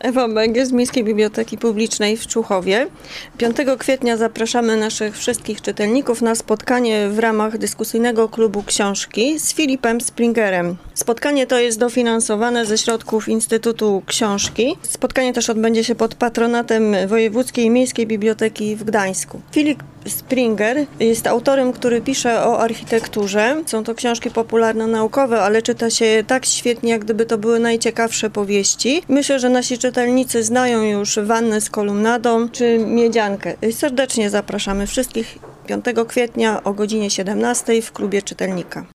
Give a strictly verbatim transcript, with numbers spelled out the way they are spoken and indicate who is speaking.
Speaker 1: Ewa Bęgiel z Miejskiej Biblioteki Publicznej w Człuchowie. piątego kwietnia zapraszamy naszych wszystkich czytelników na spotkanie w ramach dyskusyjnego klubu książki z Filipem Springerem. Spotkanie to jest dofinansowane ze środków Instytutu Książki. Spotkanie też odbędzie się pod patronatem Wojewódzkiej Miejskiej Biblioteki w Gdańsku. Filip Springer jest autorem, który pisze o architekturze. Są to książki popularno-naukowe, ale czyta się je tak świetnie, jak gdyby to były najciekawsze powieści. Myślę, że nasi czytelnicy znają już Wannę z kolumnadą czy Miedziankę. Serdecznie zapraszamy wszystkich piątego kwietnia o godzinie siedemnastej w klubie czytelnika.